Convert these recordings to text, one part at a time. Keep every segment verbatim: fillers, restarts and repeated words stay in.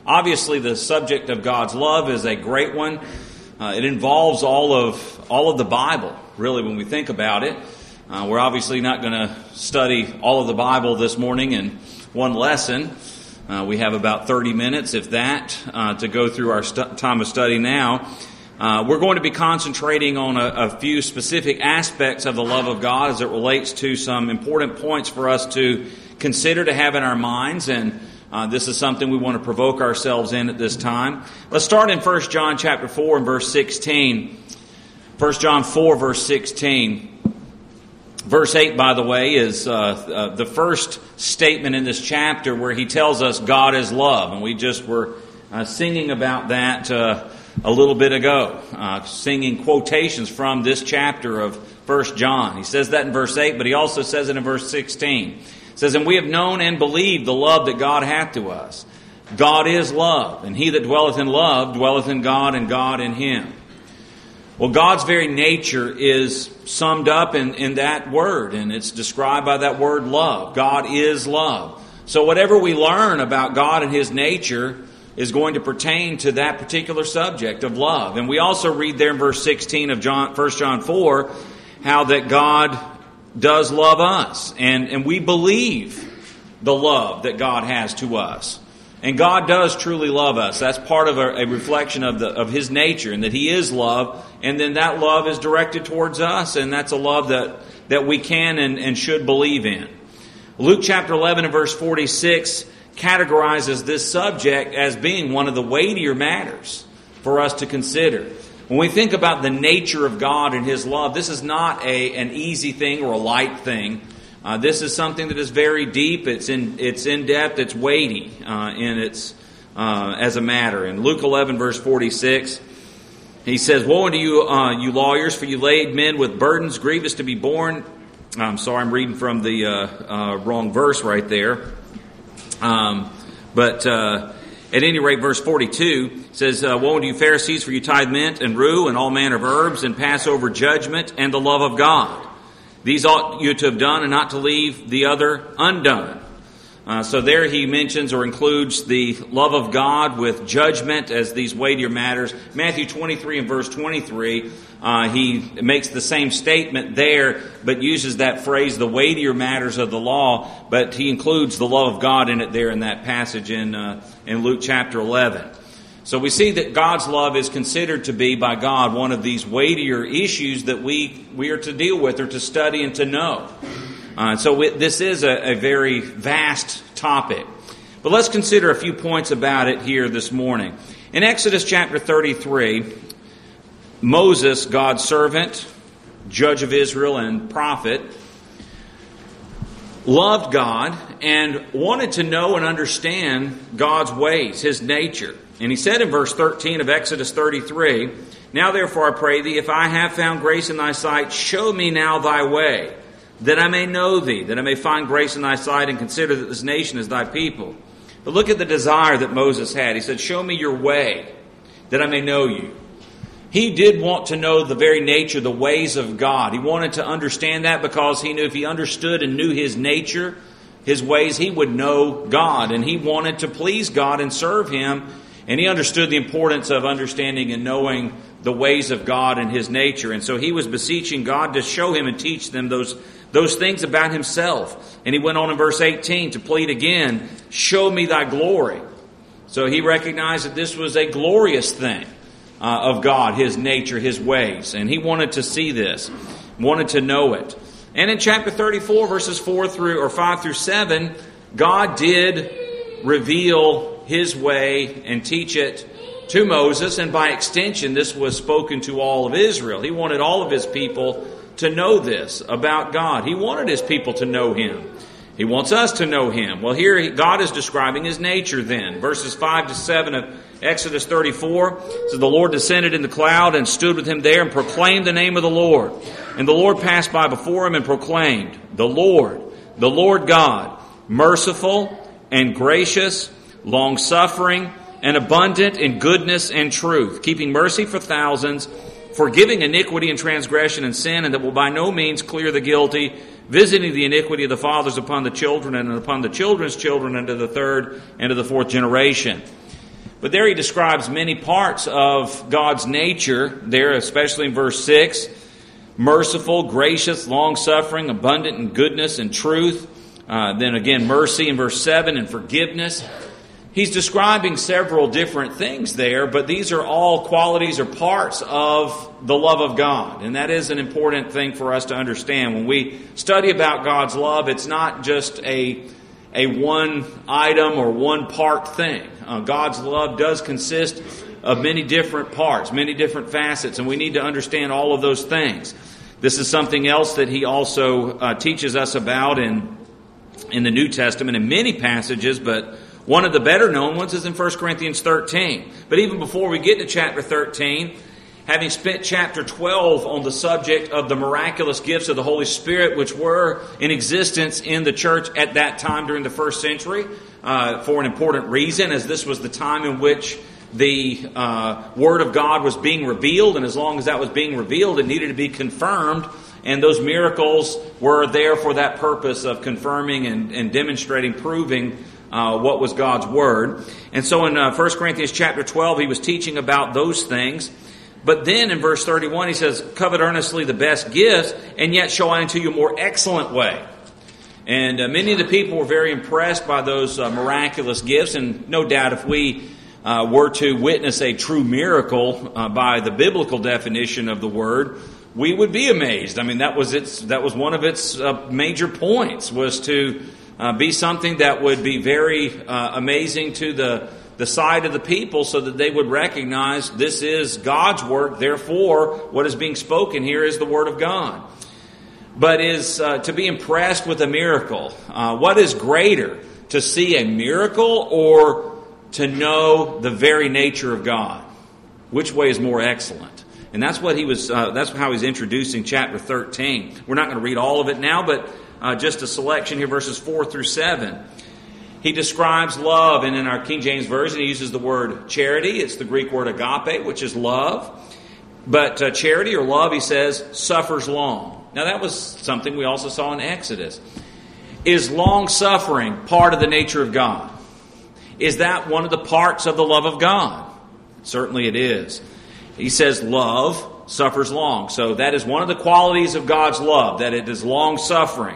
obviously the subject of God's love is a great one. Uh, it involves all of all of the Bible, really, when we think about it. Uh, we're obviously not going to study all of the Bible this morning in one lesson. Uh, we have about thirty minutes, if that, uh, to go through our stu- time of study now. Uh, we're going to be concentrating on a, a few specific aspects of the love of God as it relates to some important points for us to consider, to have in our minds, and uh, this is something we want to provoke ourselves in at this time. Let's start in First John chapter four and verse sixteen. First John four, verse sixteen. Verse eight, by the way, is uh, uh, the first statement in this chapter where he tells us God is love. And we just were uh, singing about that uh, a little bit ago, uh, singing quotations from this chapter of First John. He says that in verse eight, but he also says it in verse sixteen. It says, "And we have known and believed the love that God hath to us. God is love, and he that dwelleth in love dwelleth in God, and God in him." Well, God's very nature is summed up in, in that word, and it's described by that word love. God is love. So whatever we learn about God and his nature is going to pertain to that particular subject of love. And we also read there in verse sixteen of John, First John four, how that God does love us. And, and we believe the love that God has to us. And God does truly love us. That's part of a, a reflection of the of his nature, and that he is love. And then that love is directed towards us, and that's a love that, that we can and, and should believe in. Luke chapter eleven and verse forty-six categorizes this subject as being one of the weightier matters for us to consider. When we think about the nature of God and his love, this is not a an easy thing or a light thing. Uh, this is something that is very deep. It's in it's in depth. It's weighty uh, in its uh, as a matter. In Luke eleven verse forty-six, he says, "Woe unto you, uh, you lawyers, for you laid men with burdens grievous to be borne." I'm sorry, I'm reading from the uh, uh, wrong verse right there. Um, but uh, at any rate, verse forty-two says, uh, "Woe unto you, Pharisees, for you tithe mint and rue and all manner of herbs, and pass over judgment and the love of God. These ought you to have done, and not to leave the other undone." Uh, so there he mentions or includes the love of God with judgment as these weightier matters. Matthew twenty-three and verse twenty-three, uh, he makes the same statement there, but uses that phrase, the weightier matters of the law, but he includes the love of God in it there in that passage in, uh, in Luke chapter eleven. So we see that God's love is considered to be by God one of these weightier issues that we, we are to deal with or to study and to know. Uh, so we, this is a, a very vast topic. But let's consider a few points about it here this morning. In Exodus chapter thirty-three, Moses, God's servant, judge of Israel and prophet, loved God and wanted to know and understand God's ways, his nature. And he said in verse thirteen of Exodus thirty-three, "Now therefore I pray thee, if I have found grace in thy sight, show me now thy way, that I may know thee, that I may find grace in thy sight, and consider that this nation is thy people." But look at the desire that Moses had. He said, "Show me your way, that I may know you." He did want to know the very nature, the ways of God. He wanted to understand that because he knew if he understood and knew his nature, his ways, he would know God. And he wanted to please God and serve him. And he understood the importance of understanding and knowing the ways of God and his nature. And so he was beseeching God to show him and teach them those, those things about himself. And he went on in verse eighteen to plead again, "Show me thy glory." So he recognized that this was a glorious thing uh, of God, his nature, his ways. And he wanted to see this, wanted to know it. And in chapter thirty-four, verses four through or five through seven, God did reveal his way and teach it to Moses, and by extension this was spoken to all of Israel. He wanted all of his people to know this about God. He wanted his people to know him. He wants us to know him. Well, here God is describing his nature then. Verses five to seven of Exodus thirty-four says, "The Lord descended in the cloud and stood with him there and proclaimed the name of the Lord. And the Lord passed by before him and proclaimed, The Lord, the Lord God, merciful and gracious, long-suffering, and abundant in goodness and truth, keeping mercy for thousands, forgiving iniquity and transgression and sin, and that will by no means clear the guilty, visiting the iniquity of the fathers upon the children and upon the children's children, and to the third and to the fourth generation." But there he describes many parts of God's nature there, especially in verse six. Merciful, gracious, long-suffering, abundant in goodness and truth. Uh, then again, mercy in verse seven and forgiveness. He's describing several different things there, but these are all qualities or parts of the love of God. And that is an important thing for us to understand. When we study about God's love, it's not just a, a one item or one part thing. Uh, God's love does consist of many different parts, many different facets, and we need to understand all of those things. This is something else that he also uh, teaches us about in, in the New Testament in many passages, but one of the better known ones is in First Corinthians thirteen. But even before we get to chapter thirteen, having spent chapter twelve on the subject of the miraculous gifts of the Holy Spirit, which were in existence in the church at that time during the first century, uh, for an important reason, as this was the time in which the uh, Word of God was being revealed, and as long as that was being revealed, it needed to be confirmed, and those miracles were there for that purpose of confirming and, and demonstrating, proving Uh, what was God's Word. And so in uh, First Corinthians chapter twelve, he was teaching about those things. But then in verse thirty-one, he says, covet earnestly the best gifts, and yet show I unto you a more excellent way. And uh, many of the people were very impressed by those uh, miraculous gifts. And no doubt if we uh, were to witness a true miracle uh, by the biblical definition of the word, we would be amazed. I mean, that was its that was one of its uh, major points, was to Uh, be something that would be very uh, amazing to the, the sight of the people, so that they would recognize this is God's work, therefore what is being spoken here is the Word of God. But is uh, to be impressed with a miracle. Uh, what is greater, to see a miracle or to know the very nature of God? Which way is more excellent? And that's what he was. Uh, that's how he's introducing chapter thirteen. We're not going to read all of it now, but Uh, just a selection here, verses four through seven. He describes love, and in our King James Version, he uses the word charity. It's the Greek word agape, which is love. But uh, charity or love, he says, suffers long. Now that was something we also saw in Exodus. Is long-suffering part of the nature of God? Is that one of the parts of the love of God? Certainly it is. He says love suffers long. So that is one of the qualities of God's love, that it is long-suffering.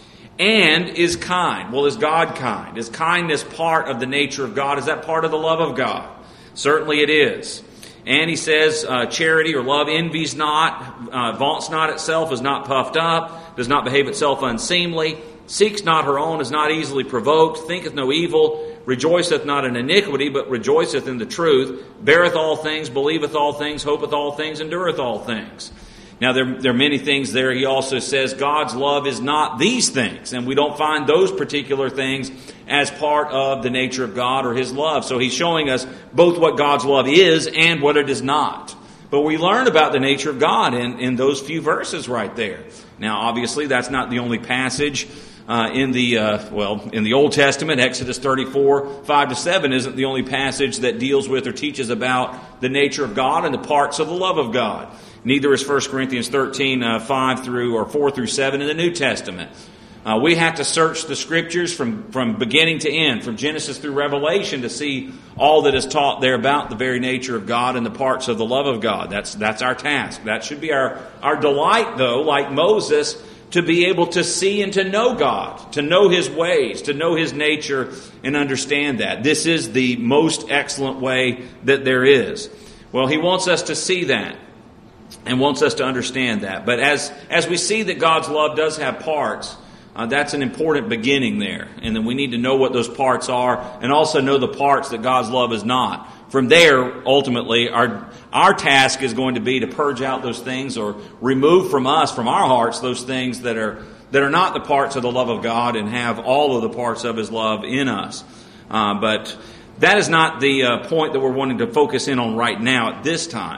And is kind. Well, is God kind? Is kindness part of the nature of God? Is that part of the love of God? Certainly it is. And he says, uh, charity or love envies not, uh, vaunts not itself, is not puffed up, does not behave itself unseemly, seeks not her own, is not easily provoked, thinketh no evil, rejoiceth not in iniquity, but rejoiceth in the truth, beareth all things, believeth all things, hopeth all things, endureth all things. Now, there, there are many things there. He also says God's love is not these things, and we don't find those particular things as part of the nature of God or His love. So He's showing us both what God's love is and what it is not. But we learn about the nature of God in, in those few verses right there. Now, obviously, that's not the only passage uh, in the, uh, well, in the Old Testament. Exodus thirty-four, five to seven isn't the only passage that deals with or teaches about the nature of God and the parts of the love of God. Neither is First Corinthians thirteen, uh, five through, or four through seven in the New Testament. Uh, we have to search the Scriptures from, from beginning to end, from Genesis through Revelation, to see all that is taught there about the very nature of God and the parts of the love of God. That's that's our task. That should be our, our delight, though, like Moses, to be able to see and to know God, to know His ways, to know His nature and understand that. This is the most excellent way that there is. Well, He wants us to see that and wants us to understand that. But as, as we see that God's love does have parts, Uh, that's an important beginning there. And then we need to know what those parts are and also know the parts that God's love is not. From there, ultimately, our our task is going to be to purge out those things or remove from us, from our hearts, those things that are that are not the parts of the love of God, and have all of the parts of His love in us. Uh, but that is not the uh, point that we're wanting to focus in on right now at this time.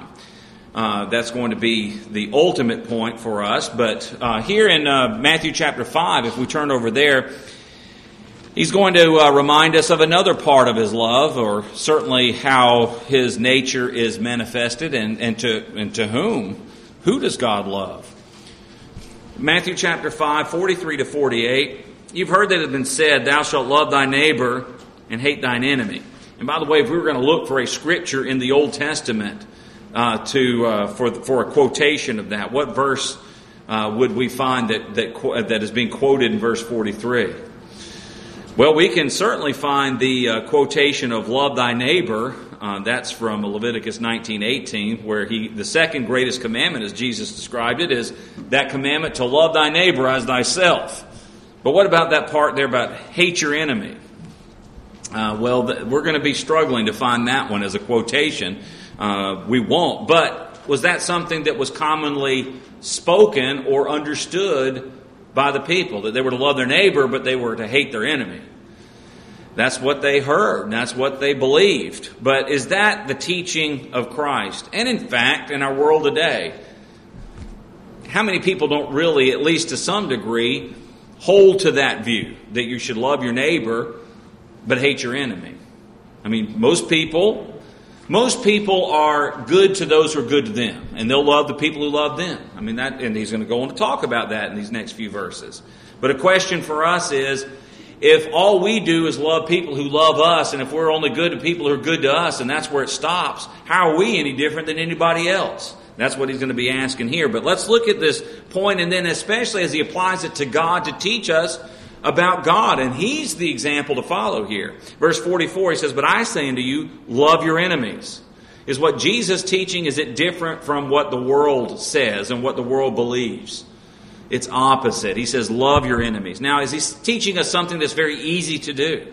Uh, that's going to be the ultimate point for us. But uh, here in uh, Matthew chapter five, if we turn over there, he's going to uh, remind us of another part of His love, or certainly how His nature is manifested, and, and to and to whom. Who does God love? Matthew chapter five, forty-three to forty-eight. You've heard that it has been said, thou shalt love thy neighbor and hate thine enemy. And by the way, if we were going to look for a scripture in the Old Testament uh, to uh, for for a quotation of that, what verse uh, would we find that that that is being quoted in verse forty-three? Well, we can certainly find the uh, quotation of "Love thy neighbor." Uh, that's from Leviticus nineteen eighteen, where he the second greatest commandment, as Jesus described it, is that commandment to love thy neighbor as thyself. But what about that part there about hate your enemy? Uh, well, th- we're going to be struggling to find that one as a quotation. Uh, we won't. But was that something that was commonly spoken or understood by the people? That they were to love their neighbor, but they were to hate their enemy? That's what they heard. That's what they believed. But is that the teaching of Christ? And in fact, in our world today, how many people don't really, at least to some degree, hold to that view that you should love your neighbor but hate your enemy? I mean, most people, most people are good to those who are good to them, and they'll love the people who love them. I mean, that, and he's going to go on to talk about that in these next few verses. But a question for us is, if all we do is love people who love us, and if we're only good to people who are good to us, and that's where it stops, how are we any different than anybody else? That's what he's going to be asking here. But let's look at this point, and then especially as he applies it to God to teach us about God. And he's the example to follow here. Verse forty-four, he says, "But I say unto you, love your enemies." Is what Jesus teaching, is it different from what the world says and what the world believes? It's opposite. He says, love your enemies. Now, is he teaching us something that's very easy to do?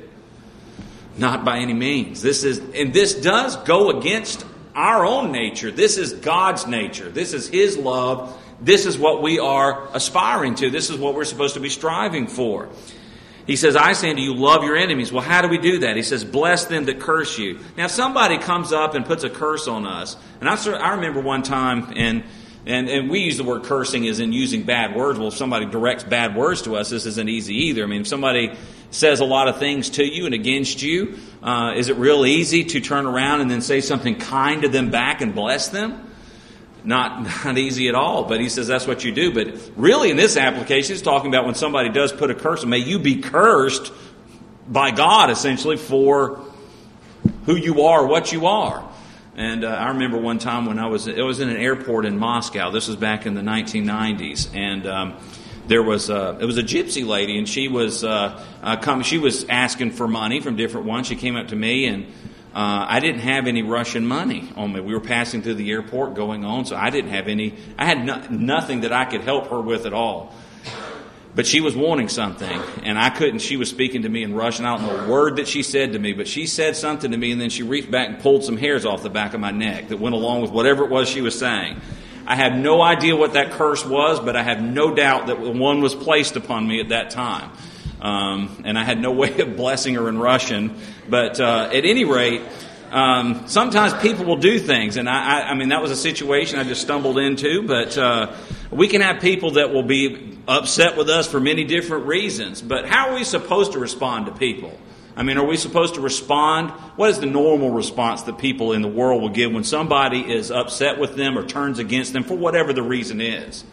Not by any means. This is, and this does go against our own nature. This is God's nature. This is His love. This is what we are aspiring to. This is what we're supposed to be striving for. He says, I say unto you, love your enemies. Well, how do we do that? He says, bless them that curse you. Now, if somebody comes up and puts a curse on us, and I, I remember one time, and, and, and we use the word cursing as in using bad words. Well, if somebody directs bad words to us, this isn't easy either. I mean, if somebody says a lot of things to you and against you, uh, is it real easy to turn around and then say something kind to them back and bless them? Not, not easy at all, but he says that's what you do. But really in this application, he's talking about when somebody does put a curse, may you be cursed by God, essentially, for who you are, what you are. And uh, I remember one time when I was, it was in an airport in Moscow. This was back in the nineteen nineties. And um, there was a, it was a gypsy lady, and she was, uh, uh, come, she was asking for money from different ones. She came up to me, and Uh, I didn't have any Russian money on me. We were passing through the airport going on, so I didn't have any, I had no, nothing that I could help her with at all. But she was wanting something, and I couldn't, she was speaking to me in Russian. I don't know a word that she said to me, but she said something to me, and then she reached back and pulled some hairs off the back of my neck that went along with whatever it was she was saying. I have no idea what that curse was, but I have no doubt that one was placed upon me at that time. Um, and I had no way of blessing her in Russian. But uh, at any rate, um, sometimes people will do things. And I, I, I mean, that was a situation I just stumbled into. But uh, we can have people that will be upset with us for many different reasons. But how are we supposed to respond to people? I mean, are we supposed to respond? What is the normal response that people in the world will give when somebody is upset with them or turns against them for whatever the reason is?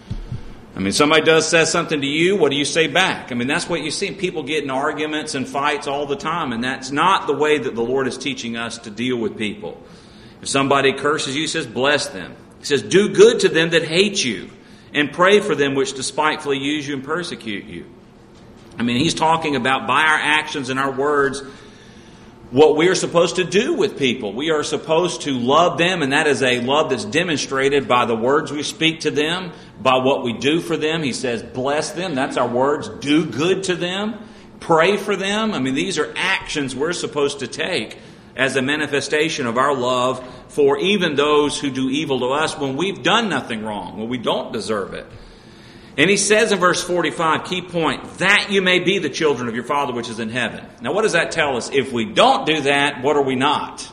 I mean, somebody does say something to you, what do you say back? I mean, that's what you see. People get in arguments and fights all the time, and that's not the way that the Lord is teaching us to deal with people. If somebody curses you, he says, bless them. He says, do good to them that hate you, and pray for them which despitefully use you and persecute you. I mean, he's talking about by our actions and our words, what we are supposed to do with people. We are supposed to love them, and that is a love that's demonstrated by the words we speak to them, by what we do for them. He says, bless them. That's our words. Do good to them. Pray for them. I mean, these are actions we're supposed to take as a manifestation of our love for even those who do evil to us when we've done nothing wrong, when we don't deserve it. And he says in verse forty-five, key point, that you may be the children of your Father which is in heaven. Now what does that tell us? If we don't do that, what are we not?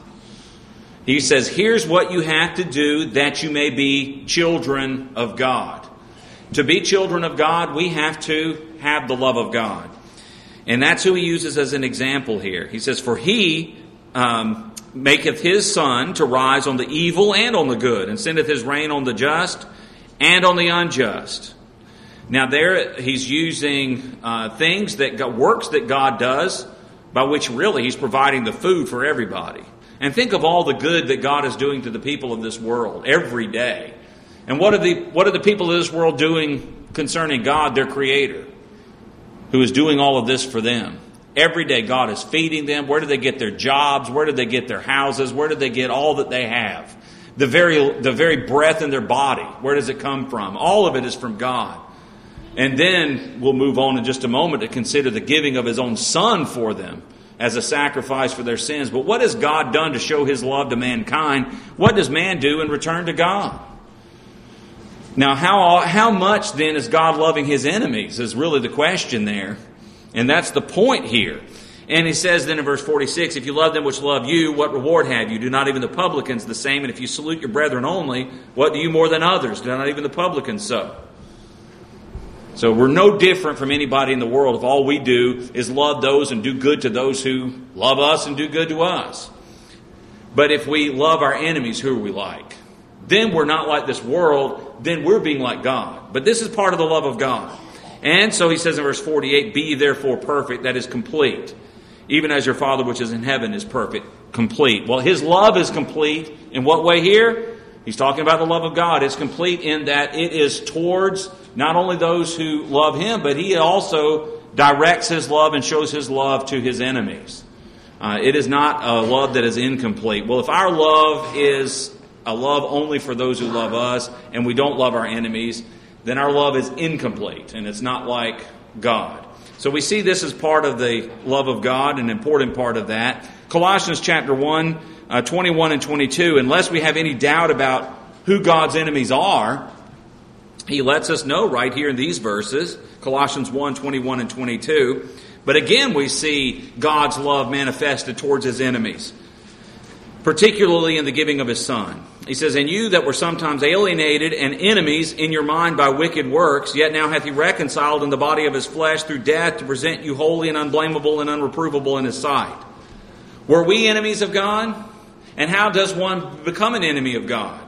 He says, here's what you have to do that you may be children of God. To be children of God, we have to have the love of God. And that's who he uses as an example here. He says, for he um, maketh his sun to rise on the evil and on the good, and sendeth his rain on the just and on the unjust. Now there he's using uh, things that God, works that God does by which really he's providing the food for everybody. And think of all the good that God is doing to the people of this world every day. And what are the what are the people of this world doing concerning God, their Creator, who is doing all of this for them? Every day God is feeding them. Where do they get their jobs? Where do they get their houses? Where do they get all that they have? The very the very breath in their body, where does it come from? All of it is from God. And then we'll move on in just a moment to consider the giving of His own Son for them as a sacrifice for their sins. But what has God done to show His love to mankind? What does man do in return to God? Now, how how much then is God loving His enemies is really the question there. And that's the point here. And he says then in verse forty-six, if you love them which love you, what reward have you? Do not even the publicans the same? And if you salute your brethren only, what do you more than others? Do not even the publicans so? So we're no different from anybody in the world if all we do is love those and do good to those who love us and do good to us. But if we love our enemies, who are we like? Then we're not like this world, then we're being like God. But this is part of the love of God. And so he says in verse forty-eight, be ye therefore perfect, that is complete, even as your Father which is in heaven is perfect, complete. Well, His love is complete. In what way here? He's talking about the love of God. It's complete in that it is towards not only those who love Him, but He also directs His love and shows His love to His enemies. Uh, it is not a love that is incomplete. Well, if our love is a love only for those who love us and we don't love our enemies, then our love is incomplete and it's not like God. So we see this as part of the love of God, an important part of that. Colossians chapter one, uh, twenty-one and twenty-two, unless we have any doubt about who God's enemies are, he lets us know right here in these verses, Colossians one, twenty-one and twenty-two. But again, we see God's love manifested towards His enemies, particularly in the giving of His Son. He says, and you that were sometimes alienated and enemies in your mind by wicked works, yet now hath He reconciled in the body of His flesh through death to present you holy and unblameable and unreprovable in His sight. Were we enemies of God? And how does one become an enemy of God?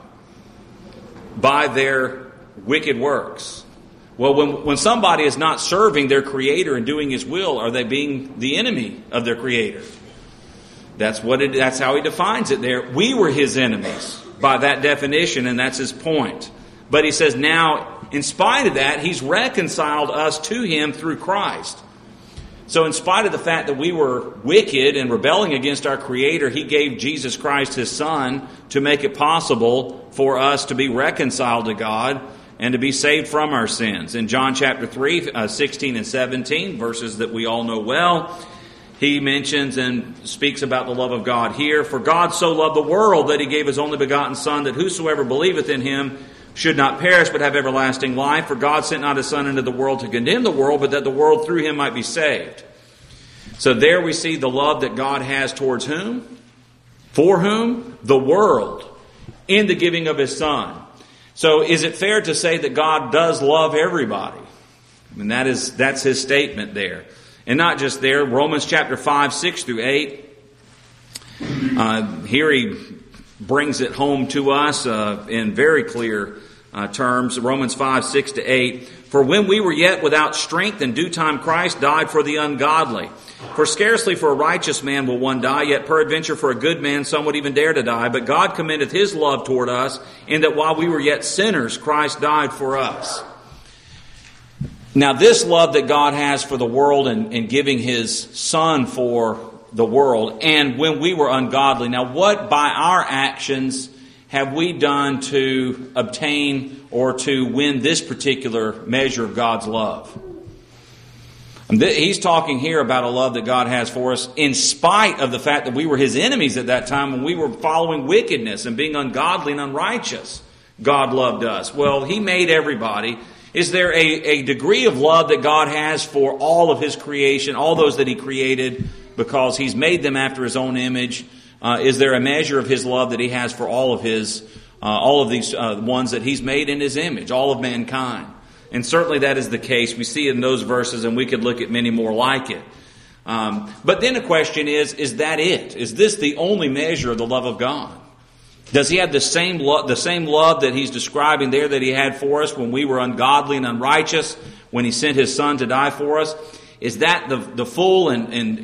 By their wicked works. Well, when, when somebody is not serving their Creator and doing His will, are they being the enemy of their Creator? That's what it, that's how he defines it there. We were His enemies by that definition, and that's his point. But he says now, in spite of that, He's reconciled us to Him through Christ. So in spite of the fact that we were wicked and rebelling against our Creator, He gave Jesus Christ His Son to make it possible for us to be reconciled to God and to be saved from our sins. In John chapter three, uh, sixteen and seventeen, verses that we all know well, he mentions and speaks about the love of God here. For God so loved the world that He gave His only begotten Son, that whosoever believeth in Him should not perish but have everlasting life. For God sent not His Son into the world to condemn the world, but that the world through Him might be saved. So there we see the love that God has towards whom? For whom? The world. In the giving of His Son. So is it fair to say that God does love everybody? I mean, that is, that's His statement there. And not just there, Romans chapter five, six through eight. Uh, here he brings it home to us uh, in very clear uh, terms. Romans five, six to eight. For when we were yet without strength, in due time Christ died for the ungodly. For scarcely for a righteous man will one die, yet peradventure for a good man some would even dare to die. But God commendeth His love toward us, in that while we were yet sinners, Christ died for us. Now this love that God has for the world and, and giving His Son for the world, and when we were ungodly, now what by our actions have we done to obtain or to win this particular measure of God's love? And th- he's talking here about a love that God has for us in spite of the fact that we were His enemies at that time when we were following wickedness and being ungodly and unrighteous. God loved us. Well, He made everybody. Is there a, a degree of love that God has for all of His creation, all those that He created, because He's made them after His own image? Uh, is there a measure of His love that He has for all of His, uh, all of these uh, ones that He's made in His image, all of mankind? And certainly that is the case. We see it in those verses, and we could look at many more like it. Um, but then the question is, is that it? Is this the only measure of the love of God? Does He have the same love, the same love that He's describing there that He had for us when we were ungodly and unrighteous, when He sent His Son to die for us? Is that the, the full and, and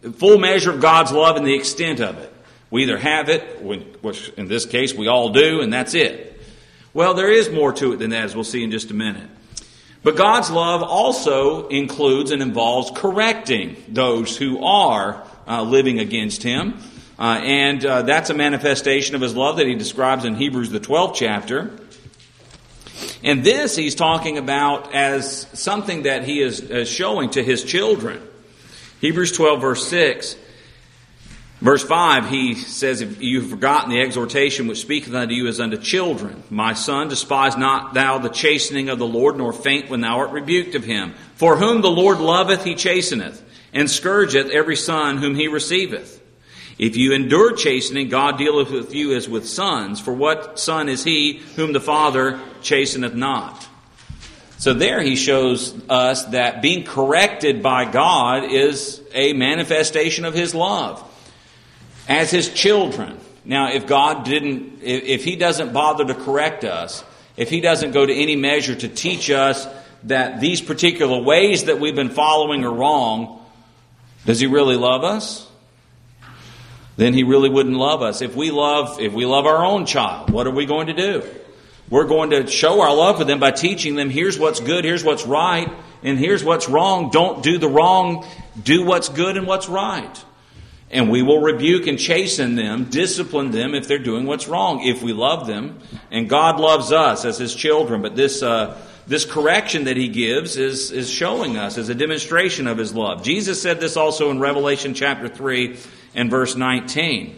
full measure of God's love and the extent of it. We either have it, which in this case we all do, and that's it. Well, there is more to it than that, as we'll see in just a minute. But God's love also includes and involves correcting those who are uh, living against Him. Uh, and uh, that's a manifestation of His love that He describes in Hebrews the twelfth chapter. And this He's talking about as something that He is uh, showing to His children. Hebrews twelve verse six. Verse five, he says, if you have forgotten the exhortation which speaketh unto you as unto children, my son, despise not thou the chastening of the Lord, nor faint when thou art rebuked of Him. For whom the Lord loveth, He chasteneth, and scourgeth every son whom He receiveth. If you endure chastening, God dealeth with you as with sons. For what son is he whom the Father chasteneth not? So there he shows us that being corrected by God is a manifestation of His love. As His children. Now, if God didn't, if He doesn't bother to correct us, if He doesn't go to any measure to teach us that these particular ways that we've been following are wrong, does He really love us? Then He really wouldn't love us. If we love, if we love our own child, what are we going to do? We're going to show our love for them by teaching them, here's what's good, here's what's right, and here's what's wrong. Don't do the wrong, do what's good and what's right. And we will rebuke and chasten them, discipline them if they're doing what's wrong, if we love them. And God loves us as His children. But this uh, this correction that He gives is, is showing us as a demonstration of His love. Jesus said this also in Revelation chapter three and verse nineteen.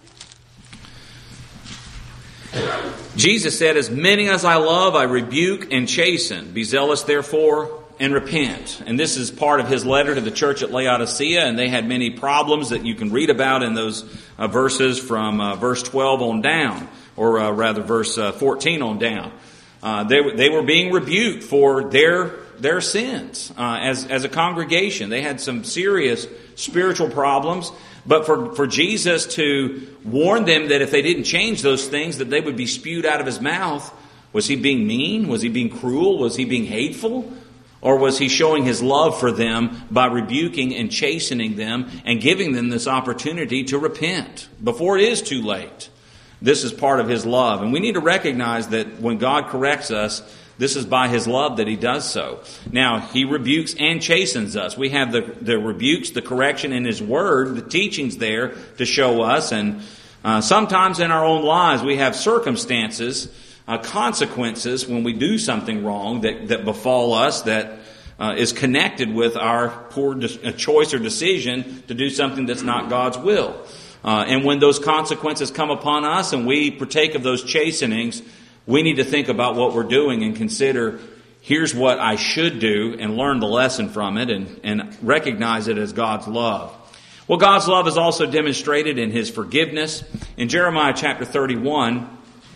Jesus said, as many as I love, I rebuke and chasten. Be zealous, therefore, and repent. And this is part of His letter to the church at Laodicea, and they had many problems that you can read about in those uh, verses from uh, verse twelve on down, or uh, rather verse uh, fourteen on down. Uh, they, they were being rebuked for their their sins uh, as, as a congregation. They had some serious spiritual problems, but for, for Jesus to warn them that if they didn't change those things, that they would be spewed out of His mouth, was He being mean? Was He being cruel? Was He being hateful? Or was He showing His love for them by rebuking and chastening them and giving them this opportunity to repent before it is too late? This is part of His love. And we need to recognize that when God corrects us, this is by His love that He does so. Now, He rebukes and chastens us. We have the, the rebukes, the correction in His Word, the teachings there to show us. And uh, sometimes in our own lives we have circumstances, Uh, consequences when we do something wrong that, that befall us that uh, is connected with our poor de- choice or decision to do something that's not God's will. Uh, and when those consequences come upon us and we partake of those chastenings, we need to think about what we're doing and consider, here's what I should do, and learn the lesson from it and, and recognize it as God's love. Well, God's love is also demonstrated in His forgiveness. In Jeremiah chapter thirty-one,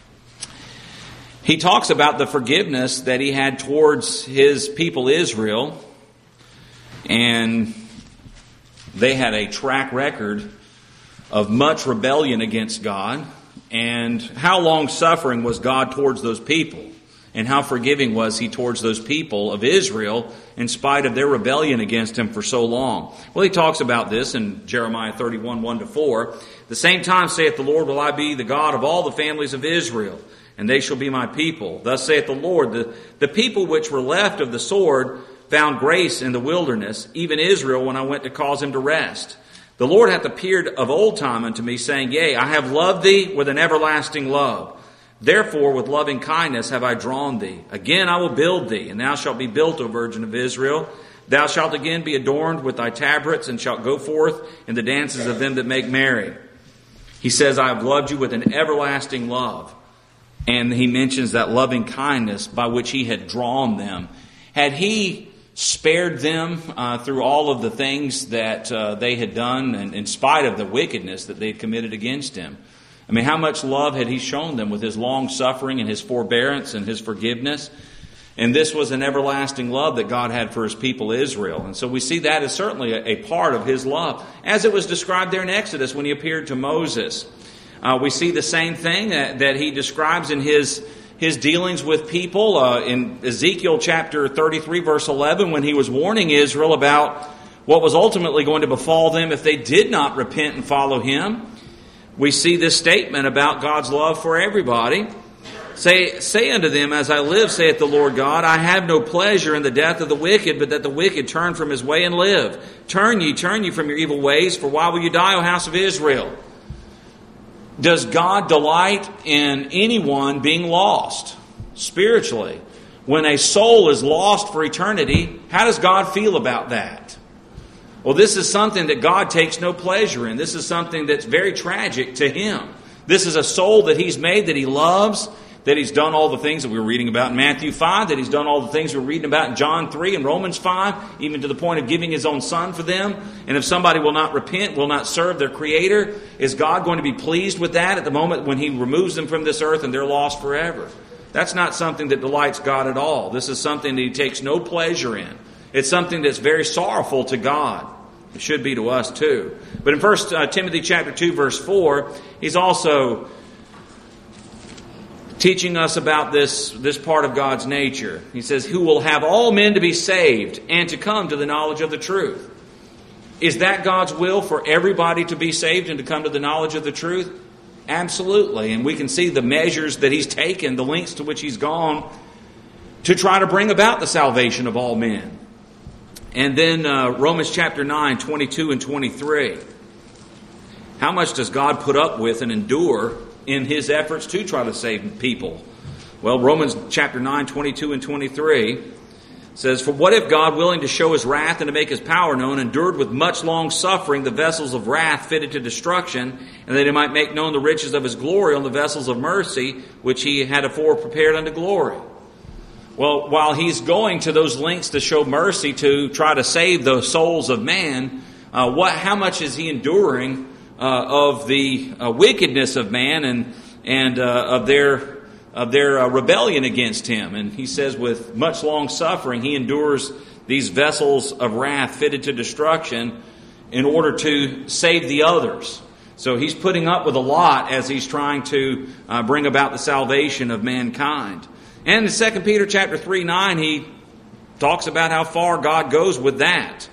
He talks about the forgiveness that He had towards His people Israel, and they had a track record of much rebellion against God. And how long-suffering was God towards those people? And how forgiving was He towards those people of Israel in spite of their rebellion against Him for so long? Well, He talks about this in Jeremiah thirty-one, one to four. The same time saith the Lord, will I be the God of all the families of Israel, and they shall be my people. Thus saith the Lord, the, the people which were left of the sword found grace in the wilderness, even Israel, when I went to cause him to rest. The Lord hath appeared of old time unto me, saying, yea, I have loved thee with an everlasting love. Therefore with loving kindness have I drawn thee. Again I will build thee, and thou shalt be built, O Virgin of Israel. Thou shalt again be adorned with thy tabrets, and shalt go forth in the dances of them that make merry. He says, I have loved you with an everlasting love. And He mentions that loving kindness by which He had drawn them. Had He spared them uh, through all of the things that uh, they had done, and in spite of the wickedness that they had committed against Him? I mean, how much love had He shown them with His long suffering and His forbearance and His forgiveness? And this was an everlasting love that God had for His people Israel. And so we see that as certainly a, a part of His love, as it was described there in Exodus when He appeared to Moses. Uh, we see the same thing that, that He describes in His his dealings with people uh, in Ezekiel chapter thirty-three, verse eleven, when He was warning Israel about what was ultimately going to befall them if they did not repent and follow Him. We see this statement about God's love for everybody. Say, say unto them, as I live, saith the Lord God, I have no pleasure in the death of the wicked, but that the wicked turn from his way and live. Turn ye, turn ye from your evil ways, for why will you die, O house of Israel? Does God delight in anyone being lost spiritually? When a soul is lost for eternity, how does God feel about that? Well, this is something that God takes no pleasure in. This is something that's very tragic to Him. This is a soul that He's made, that He loves, that He's done all the things that we were reading about in Matthew five, that He's done all the things we were reading about in John three and Romans five, even to the point of giving His own Son for them. And if somebody will not repent, will not serve their Creator, is God going to be pleased with that at the moment when He removes them from this earth and they're lost forever? That's not something that delights God at all. This is something that He takes no pleasure in. It's something that's very sorrowful to God. It should be to us too. But in First Timothy chapter two, verse four, he's also teaching us about this, this part of God's nature. He says, who will have all men to be saved and to come to the knowledge of the truth. Is that God's will, for everybody to be saved and to come to the knowledge of the truth? Absolutely. And we can see the measures that He's taken, the lengths to which He's gone to try to bring about the salvation of all men. And then uh, Romans chapter nine, twenty-two and twenty-three. How much does God put up with and endure in His efforts to try to save people? Well, Romans chapter nine, twenty-two and twenty-three says, for what if God, willing to show His wrath and to make His power known, endured with much long suffering the vessels of wrath fitted to destruction, and that He might make known the riches of His glory on the vessels of mercy, which He had afore prepared unto glory. Well, while He's going to those lengths to show mercy to try to save the souls of man, uh, what? how much is He enduring uh, of the uh, wickedness of man and and uh, of their of their uh, rebellion against Him? And He says, with much long suffering, He endures these vessels of wrath fitted to destruction in order to save the others. So He's putting up with a lot as He's trying to uh, bring about the salvation of mankind. And in Second Peter chapter three, nine, he talks about how far God goes with that.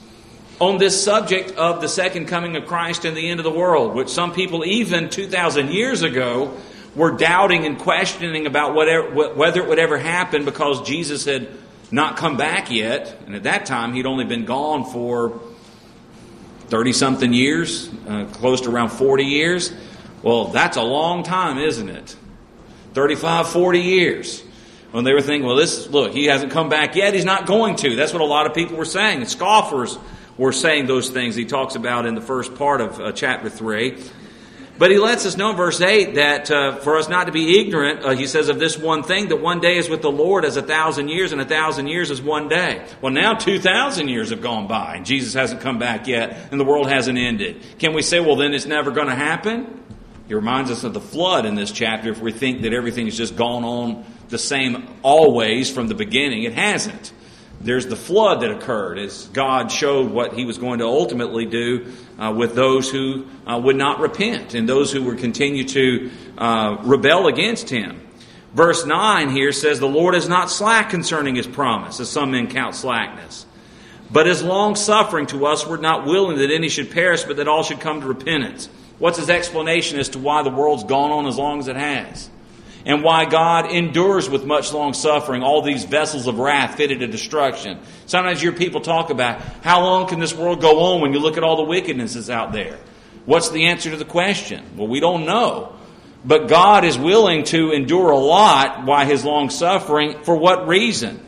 On this subject of the second coming of Christ and the end of the world, which some people even two thousand years ago were doubting and questioning about whatever, whether it would ever happen because Jesus had not come back yet. And at that time, He'd only been gone for thirty-something years, uh, close to around forty years. Well, that's a long time, isn't it? thirty-five, forty years. When they were thinking, well, this look, He hasn't come back yet. He's not going to. That's what a lot of people were saying. And scoffers were saying those things He talks about in the first part of uh, chapter three. But He lets us know in verse eight that uh, for us not to be ignorant, uh, He says of this one thing, that one day is with the Lord as a thousand years, and a thousand years is one day. Well, now two thousand years have gone by, and Jesus hasn't come back yet, and the world hasn't ended. Can we say, well, then it's never going to happen? He reminds us of the flood in this chapter if we think that everything has just gone on the same always from the beginning. It hasn't. There's the flood that occurred as God showed what He was going to ultimately do uh, with those who uh, would not repent and those who would continue to uh, rebel against Him. Verse nine here says, the Lord is not slack concerning His promise, as some men count slackness, but is long-suffering to us, we're not willing that any should perish, but that all should come to repentance. What's His explanation as to why the world's gone on as long as it has? And why God endures with much long suffering all these vessels of wrath fitted to destruction. Sometimes you hear people talk about, how long can this world go on when you look at all the wickedness that's out there? What's the answer to the question? Well, we don't know. But God is willing to endure a lot by His long suffering. For what reason?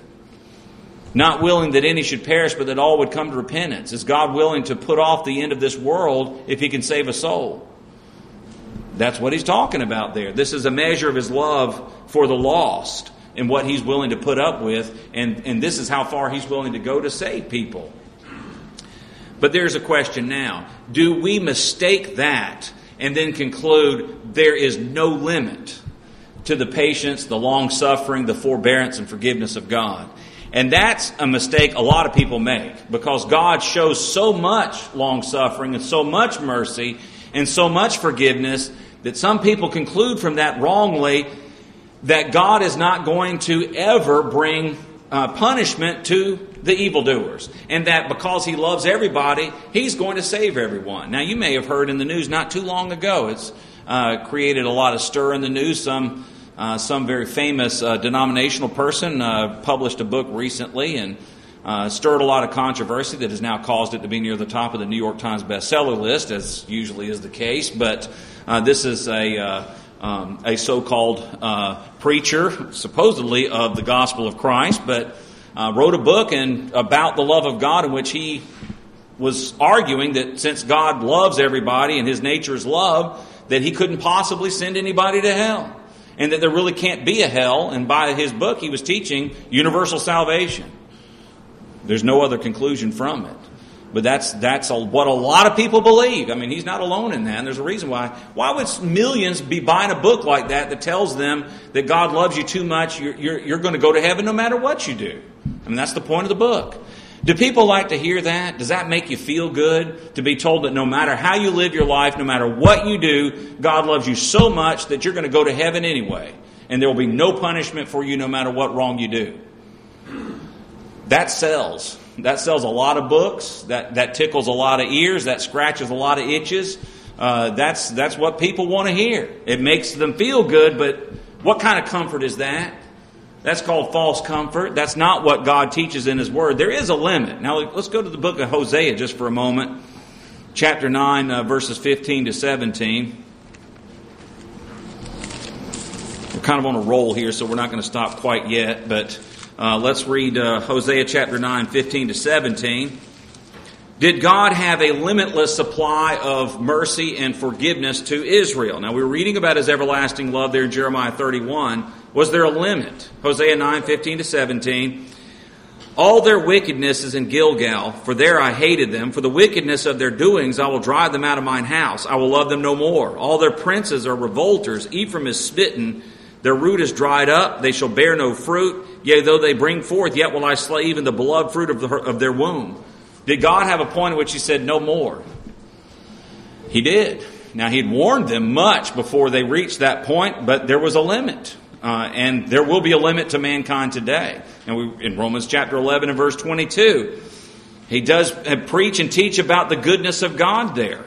Not willing that any should perish, but that all would come to repentance. Is God willing to put off the end of this world if He can save a soul? That's what He's talking about there. This is a measure of His love for the lost and what He's willing to put up with. And, and this is how far He's willing to go to save people. But there's a question now. Do we mistake that and then conclude there is no limit to the patience, the long-suffering, the forbearance and forgiveness of God? And that's a mistake a lot of people make, because God shows so much long-suffering and so much mercy and so much forgiveness that some people conclude from that wrongly that God is not going to ever bring uh, punishment to the evildoers. And that because he loves everybody, he's going to save everyone. Now, you may have heard in the news not too long ago, it's uh, created a lot of stir in the news. Some uh, some very famous uh, denominational person uh, published a book recently and uh, stirred a lot of controversy that has now caused it to be near the top of the New York Times bestseller list, as usually is the case. But uh, this is a... Uh, Um, a so-called uh, preacher, supposedly of the gospel of Christ, but uh, wrote a book and about the love of God in which he was arguing that since God loves everybody and his nature is love, that he couldn't possibly send anybody to hell, and that there really can't be a hell. And by his book, he was teaching universal salvation. There's no other conclusion from it. But that's that's a, what a lot of people believe. I mean, he's not alone in that. And there's a reason why. Why would millions be buying a book like that that tells them that God loves you too much, you're, you're, you're going to go to heaven no matter what you do? I mean, that's the point of the book. Do people like to hear that? Does that make you feel good to be told that no matter how you live your life, no matter what you do, God loves you so much that you're going to go to heaven anyway, and there will be no punishment for you no matter what wrong you do? That sells. That sells a lot of books. That that tickles a lot of ears. That scratches a lot of itches. Uh, that's that's what people want to hear. It makes them feel good, but what kind of comfort is that? That's called false comfort. That's not what God teaches in His Word. There is a limit. Now let's go to the book of Hosea just for a moment. Chapter nine, uh, verses fifteen to seventeen. We're kind of on a roll here, so we're not going to stop quite yet, but... Uh, let's read uh, Hosea chapter nine, fifteen to seventeen. Did God have a limitless supply of mercy and forgiveness to Israel? Now, we were reading about His everlasting love there in Jeremiah thirty-one. Was there a limit? Hosea nine, fifteen to seventeen. All their wickedness is in Gilgal, for there I hated them. For the wickedness of their doings I will drive them out of mine house. I will love them no more. All their princes are revolters. Ephraim is smitten. Their root is dried up. They shall bear no fruit. Yea, though they bring forth, yet will I slay even the beloved fruit of, the, of their womb. Did God have a point at which He said no more? He did. Now, He'd warned them much before they reached that point, but there was a limit. Uh, and there will be a limit to mankind today. And we, in Romans chapter eleven and verse twenty-two, He does preach and teach about the goodness of God there.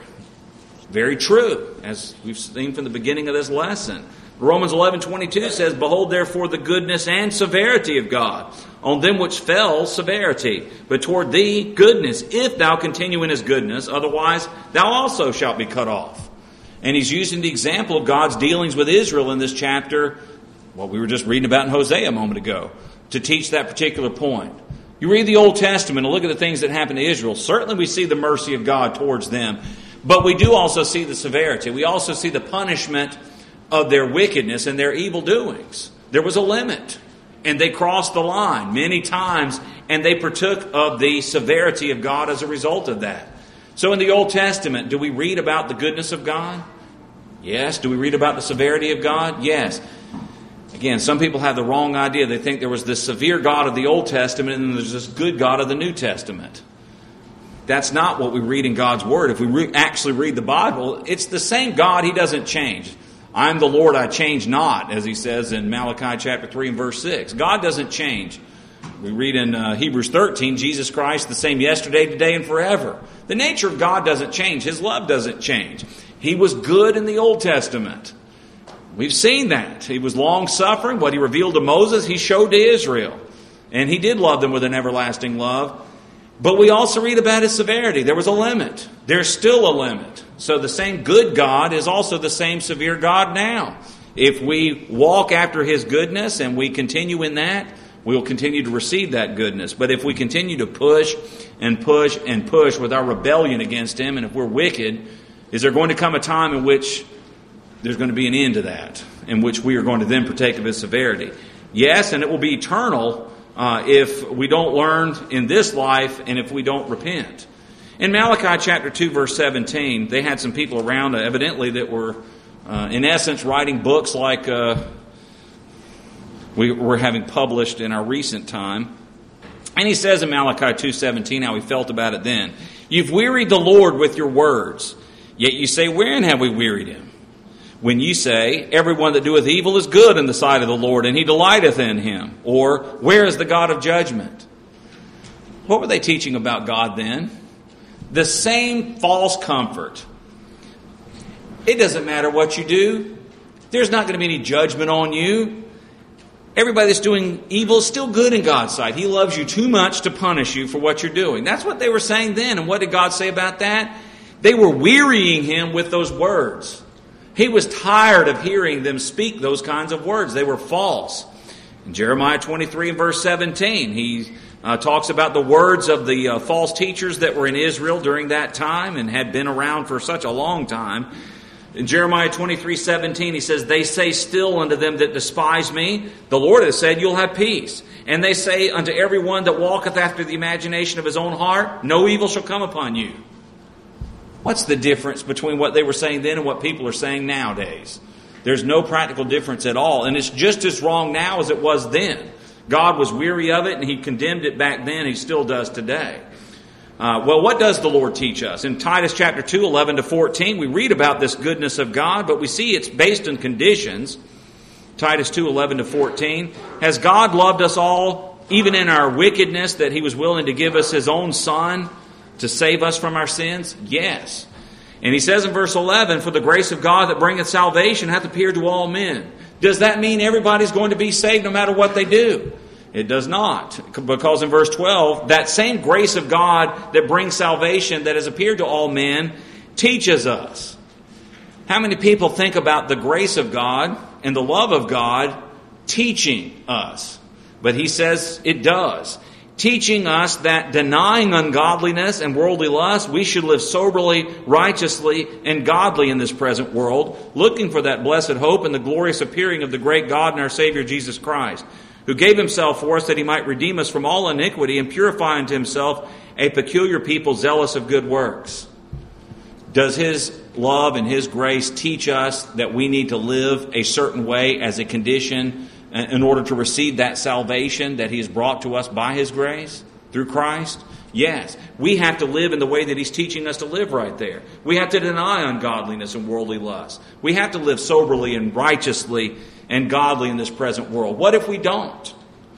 Very true, as we've seen from the beginning of this lesson. Romans eleven twenty-two says, Behold, therefore, the goodness and severity of God. On them which fell, severity. But toward thee, goodness, if thou continue in His goodness. Otherwise, thou also shalt be cut off. And he's using the example of God's dealings with Israel in this chapter, what we were just reading about in Hosea a moment ago, to teach that particular point. You read the Old Testament and look at the things that happened to Israel. Certainly we see the mercy of God towards them. But we do also see the severity. We also see the punishment of their wickedness and their evil doings. There was a limit, and they crossed the line many times, and they partook of the severity of God as a result of that. So in the Old Testament, do we read about the goodness of God? Yes. Do we read about the severity of God? Yes. Again, some people have the wrong idea. They think there was this severe God of the Old Testament and then there's this good God of the New Testament. That's not what we read in God's Word. If we re- actually read the Bible, it's the same God. He doesn't change. I'm the Lord, I change not, as He says in Malachi chapter three and verse six. God doesn't change. We read in uh, Hebrews thirteen, Jesus Christ the same yesterday, today, and forever. The nature of God doesn't change. His love doesn't change. He was good in the Old Testament. We've seen that. He was long-suffering. What He revealed to Moses, He showed to Israel. And He did love them with an everlasting love. But we also read about His severity. There was a limit. There's still a limit. So the same good God is also the same severe God now. If we walk after His goodness and we continue in that, we will continue to receive that goodness. But if we continue to push and push and push with our rebellion against Him, and if we're wicked, is there going to come a time in which there's going to be an end to that, in which we are going to then partake of His severity? Yes, and it will be eternal uh, if we don't learn in this life and if we don't repent. In Malachi chapter two, verse seventeen, they had some people around, uh, evidently, that were, uh, in essence, writing books like uh, we were having published in our recent time. And he says in Malachi two seventeen how he felt about it then. You've wearied the Lord with your words, yet you say, wherein have we wearied Him? When you say, everyone that doeth evil is good in the sight of the Lord, and He delighteth in him. Or, where is the God of judgment? What were they teaching about God then? The same false comfort. It doesn't matter what you do. There's not going to be any judgment on you. Everybody that's doing evil is still good in God's sight. He loves you too much to punish you for what you're doing. That's what they were saying then. And what did God say about that? They were wearying him with those words. He was tired of hearing them speak those kinds of words. They were false. In Jeremiah twenty-three and verse seventeen, he uh, talks about the words of the uh, false teachers that were in Israel during that time and had been around for such a long time. In Jeremiah twenty-three seventeen, he says, "They say still unto them that despise me, the Lord has said, you'll have peace. And they say unto every one that walketh after the imagination of his own heart, no evil shall come upon you." What's the difference between what they were saying then and what people are saying nowadays? There's no practical difference at all. And it's just as wrong now as it was then. God was weary of it and He condemned it back then. He still does today. Uh, well, what does the Lord teach us? In Titus chapter two, eleven to fourteen, we read about this goodness of God, but we see it's based on conditions. Titus two, eleven to fourteen. Has God loved us all, even in our wickedness, that He was willing to give us His own Son to save us from our sins? Yes. And he says in verse eleven, "For the grace of God that bringeth salvation hath appeared to all men." Does that mean everybody's going to be saved no matter what they do? It does not. Because in verse twelve, that same grace of God that brings salvation that has appeared to all men teaches us. How many people think about the grace of God and the love of God teaching us? But he says it does. Teaching us that denying ungodliness and worldly lust, we should live soberly, righteously, and godly in this present world, looking for that blessed hope and the glorious appearing of the great God and our Savior Jesus Christ, who gave Himself for us that He might redeem us from all iniquity and purify unto Himself a peculiar people zealous of good works. Does His love and His grace teach us that we need to live a certain way as a condition in order to receive that salvation that He has brought to us by His grace through Christ? Yes. We have to live in the way that He's teaching us to live right there. We have to deny ungodliness and worldly lust. We have to live soberly and righteously and godly in this present world. What if we don't?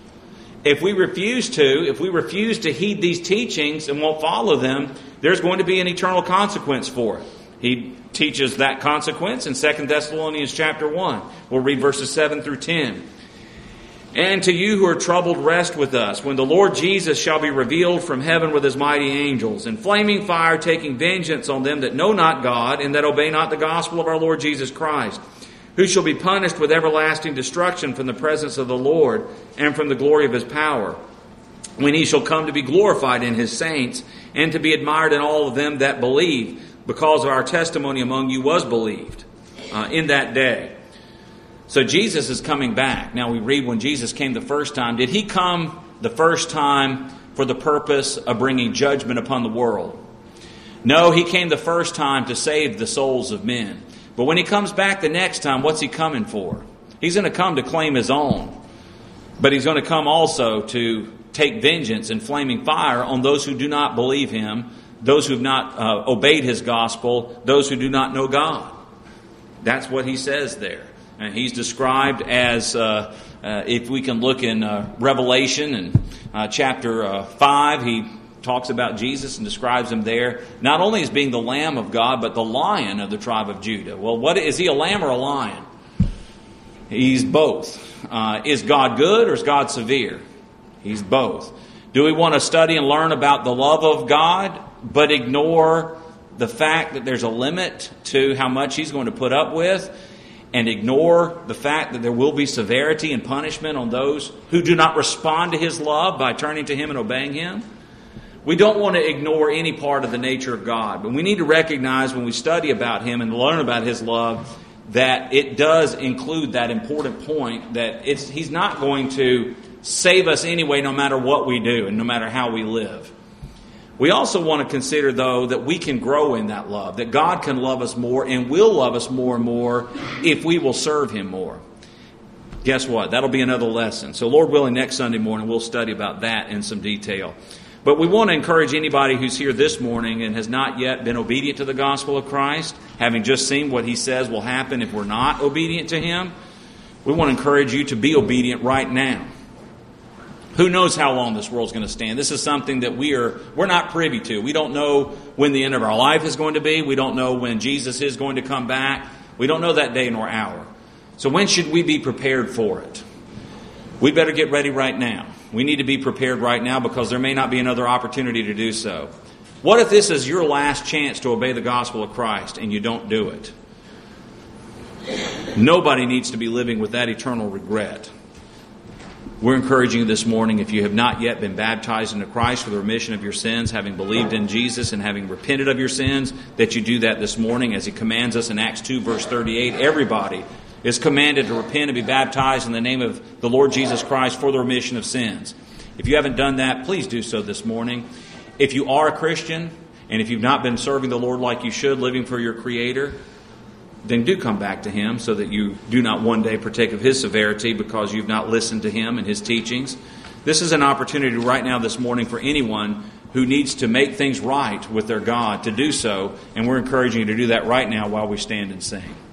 If we refuse to, if we refuse to heed these teachings and won't follow them, there's going to be an eternal consequence for it. He teaches that consequence in Second Thessalonians chapter one. We'll read verses seven through ten. "And to you who are troubled, rest with us, when the Lord Jesus shall be revealed from heaven with His mighty angels, in flaming fire, taking vengeance on them that know not God, and that obey not the gospel of our Lord Jesus Christ, who shall be punished with everlasting destruction from the presence of the Lord, and from the glory of His power, when He shall come to be glorified in His saints, and to be admired in all of them that believe, because of our testimony among you was believed uh, in that day." So Jesus is coming back. Now we read when Jesus came the first time. Did He come the first time for the purpose of bringing judgment upon the world? No, He came the first time to save the souls of men. But when He comes back the next time, what's He coming for? He's going to come to claim His own. But He's going to come also to take vengeance and flaming fire on those who do not believe Him, those who have not uh, obeyed His gospel, those who do not know God. That's what He says there. And He's described as, uh, uh, if we can look in uh, Revelation and uh, chapter uh, five, He talks about Jesus and describes Him there not only as being the Lamb of God, but the Lion of the tribe of Judah. Well, what is He, a lamb or a lion? He's both. Uh, is God good or is God severe? He's both. Do we want to study and learn about the love of God, but ignore the fact that there's a limit to how much He's going to put up with, and ignore the fact that there will be severity and punishment on those who do not respond to His love by turning to Him and obeying Him? We don't want to ignore any part of the nature of God, but we need to recognize when we study about Him and learn about His love that it does include that important point that it's He's not going to save us anyway no matter what we do and no matter how we live. We also want to consider, though, that we can grow in that love, that God can love us more and will love us more and more if we will serve Him more. Guess what? That'll be another lesson. So Lord willing, next Sunday morning we'll study about that in some detail. But we want to encourage anybody who's here this morning and has not yet been obedient to the gospel of Christ, having just seen what He says will happen if we're not obedient to Him. We want to encourage you to be obedient right now. Who knows how long this world's going to stand? This is something that we are, we're not privy to. We don't know when the end of our life is going to be. We don't know when Jesus is going to come back. We don't know that day nor hour. So when should we be prepared for it? We better get ready right now. We need to be prepared right now because there may not be another opportunity to do so. What if this is your last chance to obey the gospel of Christ and you don't do it? Nobody needs to be living with that eternal regret. We're encouraging you this morning, if you have not yet been baptized into Christ for the remission of your sins, having believed in Jesus and having repented of your sins, that you do that this morning as He commands us in Acts two, verse thirty-eight. Everybody is commanded to repent and be baptized in the name of the Lord Jesus Christ for the remission of sins. If you haven't done that, please do so this morning. If you are a Christian, and if you've not been serving the Lord like you should, living for your Creator, then do come back to Him so that you do not one day partake of His severity because you've not listened to Him and His teachings. This is an opportunity right now this morning for anyone who needs to make things right with their God to do so, and we're encouraging you to do that right now while we stand and sing.